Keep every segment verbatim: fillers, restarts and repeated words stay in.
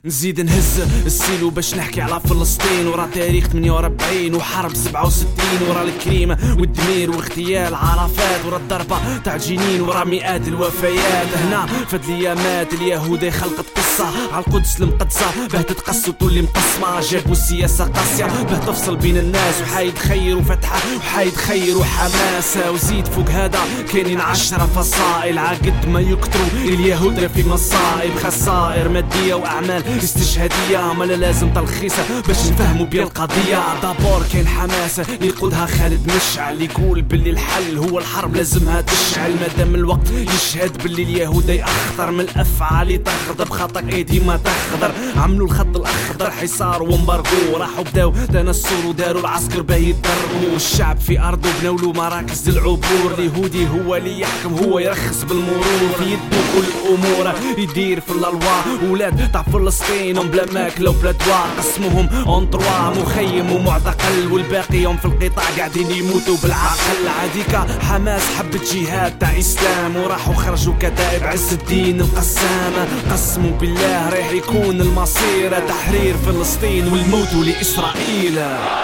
نزيد نهز السيلو باش نحكي على فلسطين ورا تاريخ ثمانية وأربعين وحرب سبعة وستين ورا الكريمة والدمير واغتيال عرفات ورا الضربة تاع جنين ورا مئات الوفيات. هنا فهاد الايامات اليهود خلقت قصة على القدس المقدسة باه تتقص وتولي مقسمة. جابوا السياسة قاسية باه تفصل بين الناس وحايد خير وفتحة وحايد خير وحماسة. وزيد فوق هذا كاينين عشرة فصائل عقد ما يكتروا اليهود في مصائب خسائر مادية وأعمال استشهادية ما لازم تلخيصة باش نفهموا بيا القضية. دابور كاين حماسة يقودها خالد مشعل يقول باللي الحل هو الحرب لازمها تشعل مادام الوقت يشهد باللي اليهود أخطر من الأفعال تغضب خطك ايدي ما تخضر. عملوا الخط الأخضر حصار ومبرغو راحوا بداو تنصروا وداروا العسكر باه يضربوا الشعب في أرضه بناولوا مراكز العبور. اليهودي هو اللي يحكم هو يرخص بالمرور في يده كل الأمور يدير في الألواء. ولاد تاع فلسطين بلا ماكلة وبلا دواء قسموهم اون تروا مخيم ومعتقل والباقي يوم في القطاع قاعدين يموتوا بالعقل. عاديكا حماس حبت جهاد تاع اسلام وراحوا خرجوا كتائب عز الدين القسامة. قسموا بالله راح يكون المصير تحرير فلسطين والموت لإسرائيل.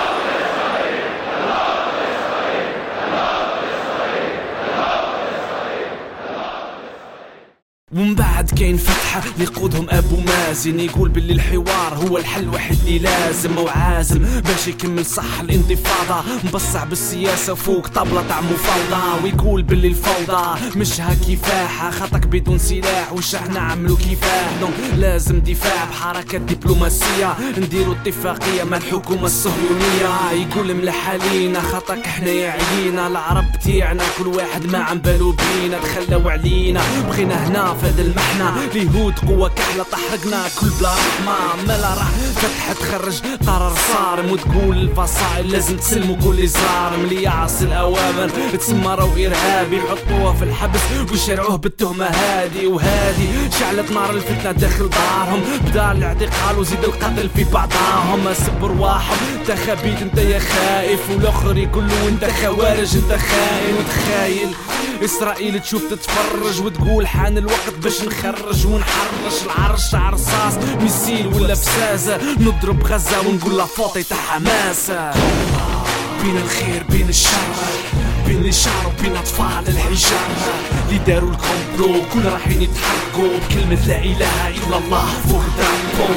ومن بعد كاين فتحة يقودهم أبو مازن يقول باللي الحوار هو الحل الوحيد اللي لازم وعازم باش يكمل صح الانتفاضة. مبصع بالسياسة فوق طبلة تاع مفاوضة ويقول باللي الفوضى مش ها كفاحة خطك بدون سلاح وش احنا عملوا كفاح. دونك لازم دفاع بحركات دبلوماسية نديروا اتفاقية مع الحكومة الصهيونية. يقول ملح علينا خطك احنا يا علينا العرب تيعنا كل واحد ما عم بالو بينا تخلوا علينا بغينا هنا فهاد المحنة اليهود قوة كحلة تحرقنا كل بلا رحمة. مالا راح فتحة تخرج قرار صارم وتقول الفصائل لازم تسلموا كل ظالم اللي يعصي الأوامر تسمى رو إرهابي يحطوه في الحبس ويشرعوه بالتهمة هادي. وهادي شعلت نار الفتنة داخل دارهم بدار الاعتقال وزيد القتل في بعضهم. سب رواحهم انت خبيث انت يا خايف والاخر يقول له انت خوارج انت خاين. وتخايل إسرائيل تشوف تتفرج وتقول حان الوقت باش نخرج ونحرش العرش تاع رصاص ميسيل ولا بسازة نضرب غزة ونقول لا فوطي تاع حماسة. بين الخير بين الشر بين الشعر وبين أطفال الحجارة اللي داروا الكومبلو كل راحين يتحركوا بكلمة لا إله إلا الله فوق دربو.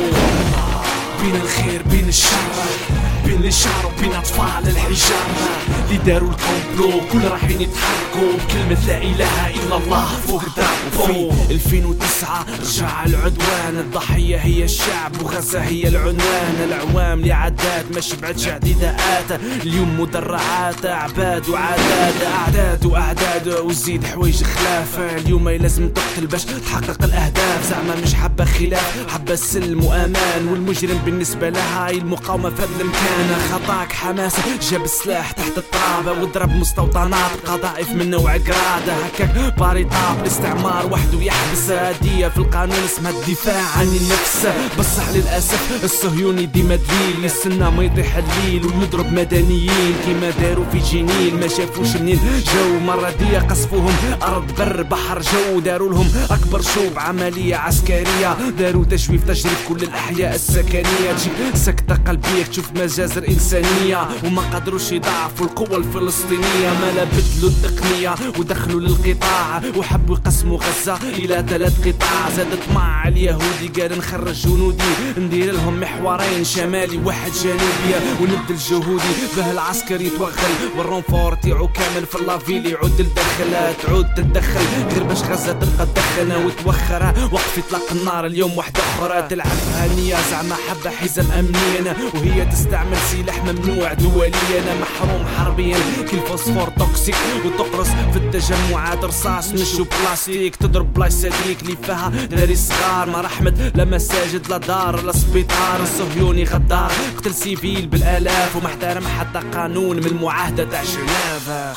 بين الخير بين الشر بين الشعر وبين أطفال الحجارة اللي داروا الكومبلو كل راحين يتحركوا بكلمة لا إله إلا الله فوق دربو. في ألفين وتسعة رجع العدوان الضحية هي الشعب وغزة هي العنوان. العوام اللي عدات ما شبعتش اعتداءات اليوم مدرعات عباد وعادات أعداد وأعداد وزيد حوايج خلافة. اليوم لازم تقتل باش تحقق الأهداف زعما مش حبة خلاف حبة سلم وأمان. والمجرم بالنسبة لها هي المقاومة في الإمكان. خطاك حماسة جاب السلاح تحت الترابة وضرب مستوطنات قذائف من نوع قرادة. هكاك باريطاب الاستعمار وحده يحبس هدية في القانون اسمها الدفاع عن النفس. بصح للأسف الصهيوني ديما دليل يستنى ما يطيح الليل ويضرب مدنيين كيما داروا في جنين ما شافوش منين جو. مرة دي قصفوهم أرض بر بحر جو داروا لهم أكبر شوب عملية عسكرية داروا تجويف تجريف كل الأحياء السكنية. تجيب سكتة قلبية تشوف مجازر إنسانية وما قدروش يضعفوا القوة الفلسطينية. ما لا بدلوا التقنية ودخلوا للقطاع وحبوا يقسموا غزة إلى ثلاث قطاع. زادت مع اليهودي قال نخرج جنودي ندير لهم محورين شمالي واحد جنوبي ونبدل جهودي باه العسكر يتوغل والرونفور تيعو كامل في اللافيل يعود الدخل تعود تتدخل غير باش غزة تلقى تدخن وتوخر وقف اطلاق النار. اليوم واحدة أخرى تلعب هانية زعما حبة حزام أمنيا وهي تستعمل سلاح ممنوع دوليا محروم حربيا كالفوسفور توكسيك وتقرص في التجمعات رصاص نشو بلاستيك تضرب بلايص هذيك اللي فيها دراري صغار ما رحمت لا مساجد لا دار لا سبيطار. الصهيوني غدار قتل سيفيل بالالاف وما احترم حتى قانون من المعاهدة تاع جنيف.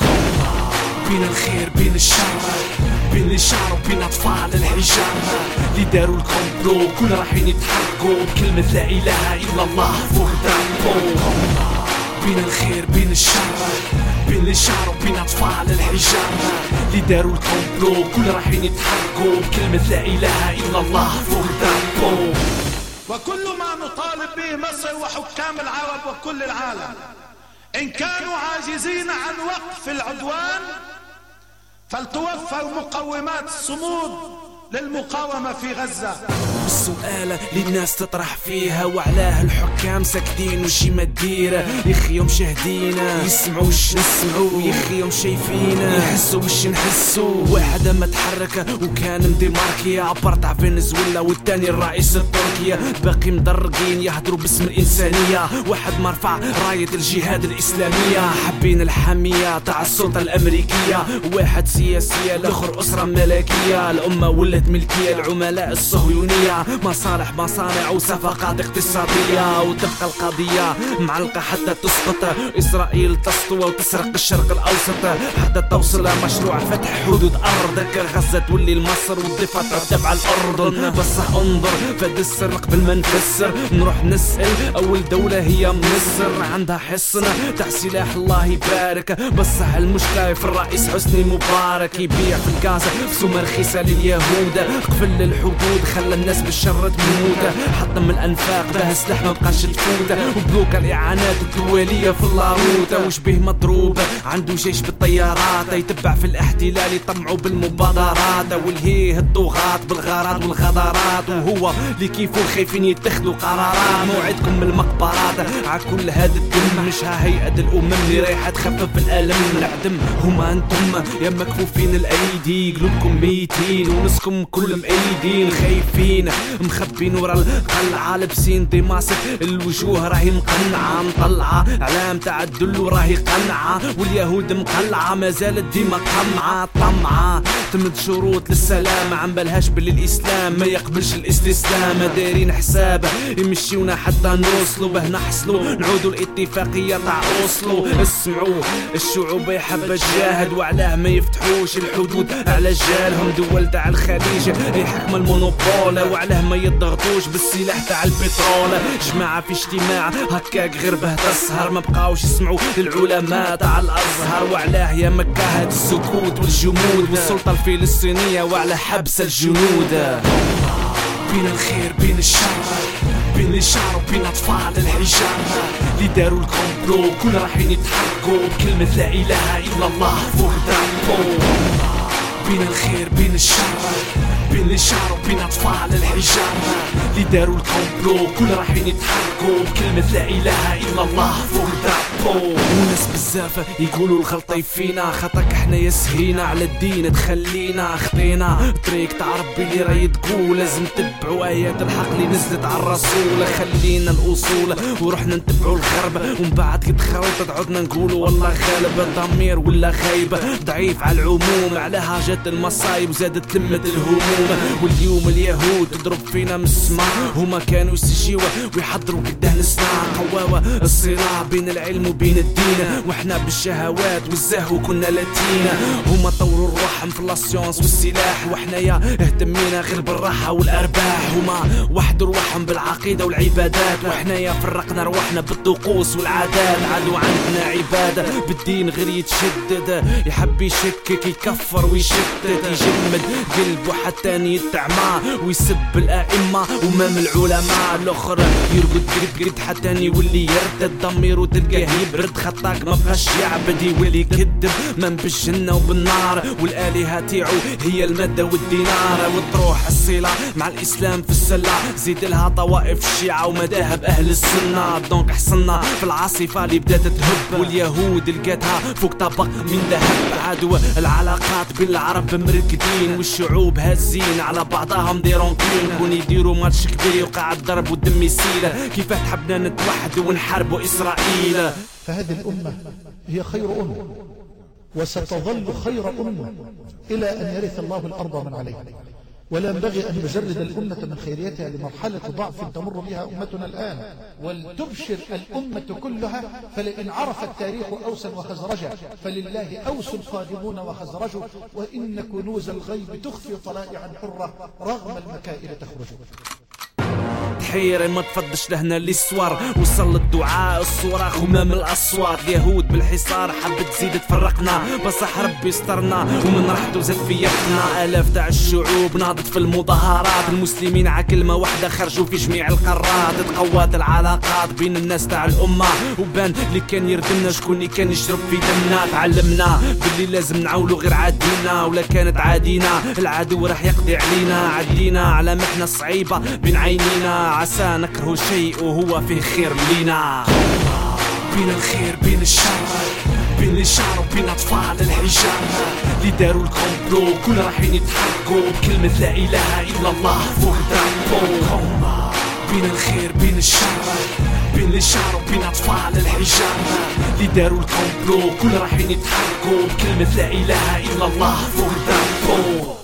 بين الخير بين الشر بين الشعر وبين أطفال الحجارة اللي داروا الكومبلو كل راحين يتحركوا بكلمة لا إله إلا الله فوق دربو. بين الخير بين الشر بين الشعر وبين أطفال الحجارة اللي داروا الكومبلو كل راحين يتحركوا بكلمة لا إله إلا الله فوق دربو. وكل ما نطالب به مصر وحكام العرب وكل العالم، إن كانوا عاجزين عن وقف العدوان فلتوفر مقومات الصمود للمقاومة في غزة. السؤال للناس تطرح فيها وعلاه الحكام ساكتين وشي ما تديره، يخيهم شاهدينا يسمعوا وش نسمعوا، يخيهم شايفينا يحسوا وش نحسوا. واحد ما تحرك وكان مديماركيا عبرت ع فنزويلا والتاني الرئيس التركيا، باقي مدرقين يهضروا باسم الإنسانية. واحد ما رفع راية الجهاد الإسلامية، حابين الحامية تاع السلطة الأمريكية. واحد سياسية الآخر أسرة ملكية، الأمة ولت ملكية العملاء الصهيونية، مصالح مصانع وصفقات اقتصادية. وتبقى القضية معلقة حتى تسقط، إسرائيل تسطو وتسرق الشرق الأوسط حتى توصل مشروع فتح حدود أرضك. غزة تولي لمصر والضفة تعتب على الأردن. بصح انظر فد السر قبل ما نفسر، نروح نسأل أول دولة هي مصر، عندها حصن تاع سلاح الله يبارك. بصح المشكلة في الرئيس حسني مبارك، يبيع في الغازة في سومة رخيصة لليهود، قفل الحدود خلى الناس بالشر تموت، حطم الأنفاق بها سلاح ما بقاش تفوت، وبلوك الإعانات الدولية في اللاروت. وش به مضروب عنده جيش بالطيارات، يتبع في الاحتلال يطمعوا بالمبادرات، والهيه الطغاة بالغارات والغدارات، وهو اللي كيفو خايفين يتخذوا قرارات. موعدكم من المقبرات ع كل هذا الدم، مش ها هيئة الأمم اللي رايحة تخفف الألم العدم. هما أنتم يا مكفوفين الأيدي، قلوبكم ميتين ونسكم كل مأيدين، خايفين مخبين ورا القلعة، لابسين دماسك الوجوه راهي مقنعة، مطلعة علام تاع الدل وراهي قنعة، واليهود مقلعة ما زالت ديما قمعة طمعة. ثمن شروط للسلام عم بالهاش باللي الإسلام ما يقبلش الاستسلام، دايرين حساب يمشيونا حتى نوصلوا به نحصلوا نعودوا الاتفاقية تاع اوسلو. اسمعوا الشعوب يحب تجاهد وعلاه ما يفتحوش الحدود على جالهم، دول تاع الخليج يحكم المونوبول وعلاه ما يضغطوش بالسلاح تاع البترول. جماعة في اجتماع هكاك غير به تسهر، ما بقاوش يسمعوا للعلماء تاع الازهر، وعلاه يا مكة هاد السكوت والجمود والسلطة الفلسطينية وعلى حبس الجنود. بين الخير بين الشر، بين الشعر وبين اطفال الحجار اللي داروا الكومبلو، كل رايحين يتحركوا بكلمة لا اله الا الله فوق دربو. بين الخير بين الشر، بين الشعر وبين اطفال الحجار اللي داروا الكومبلو، كل رايحين يتحركوا بكلمة لا اله الا الله فوق دربو. وناس بزاف يقولوا الغلطة فينا، خطاك احنا يا سهينا على الدين تخلينا، خطينا طريق تاع ربي اللي راهي تقول، لازم نتبعوا ايات الحق اللي نزلت على الرسول. خلينا الاصول ورحنا نتبعوا الغرب، ومن بعد كي تخربطت عدنا نقولوا والله غالب، الضمير ولا غايب ضعيف على العموم، عليها جات المصايب وزادت لمة الهموم. واليوم اليهود تضرب فينا من السماء، هما كانوا يسجيوا ويحضروا قداه نسنا، قواوا الصراع بين العلم وبين الدين، واحنا بالشهوات والزهو كنا لاتينا. هما طوروا الروح في السيونس والسلاح، واحنا يا اهتمينا غير بالراحة والارباح. هما وحدوا روحهم بالعقيدة والعبادات، واحنا يا فرقنا روحنا بالطقوس والعادات. عادوا عندنا عبادة بالدين غير يتشدد، يحب يشكك يكفر ويشتت، يجمد قلبه حتى يتعمى ويسب الائمة ومام العلماء. الاخر يرقد قد قد حتى يولي يرتد ضميره، تلقاه يبرد خطاك ما بقاش يعبد، يولي يكذب من بالجنة وبالنار، والآلهة تيعو هي المادة والدينار. وتروح الصلة مع الإسلام في السلة، زيد لها طوائف الشيعة ومذاهب أهل السنة. دونك حصلنا في العاصفة اللي بدات تهب، واليهود لقاتها فوق طبق من ذهب. عادوا العلاقات بين العرب مركدين، والشعوب هازين على بعضهم ديرونكين، كون يديروا ماتش كبير يوقع الضرب والدم يسيل. كيفاه تحبنا نتوحد ونحاربوا إسرائيل؟ فهذه الأمة هي خير أمة وستظل خير أمة إلى أن يرث الله الأرض من عليها، ولا ينبغي أن نجرد الأمة من خيريتها لمرحلة ضعف تمر بها أمتنا الآن. ولتبشر الأمة كلها، فلئن عرف التاريخ أوسا وخزرجا فلله أوس قادمون وخزرج، وإن كنوز الغيب تخفي طلائعا حرة رغم المكائد تخرج. تحير ما تفضش لهنا اللي الصور. وصل الدعاء الصراخ ومام الاصوات. اليهود بالحصار حبت تزيد تفرقنا بصح ربي استرنا ومن رحتو زاد فيقنا. الاف تاع الشعوب ناضت في المظاهرات. المسلمين ع كلمه واحده خرجوا في جميع القارات. تقوات العلاقات بين الناس تاع الامه وبان اللي كان يردمنا شكون اللي كان يشرب في دمنا. تعلمنا باللي لازم نعاولوا غير عادينا ولا كانت عادينا العدو راح يقضي علينا. عدينا على محنه صعيبه بين عينينا عسى نكره شيء وهو فيه خير لينا. بين الخير بين الشر بين اللي شعروا بين اطفال الحجار اللي داروا الكومبلو كل رايحين يتحركوا بكلمه لا اله الا الله فوق دربو. بين الخير بين الشر بين اللي شعروا بين اطفال الحجار اللي داروا الكومبلو كل رايحين يتحركوا بكلمه لا اله الا الله فوق دربو.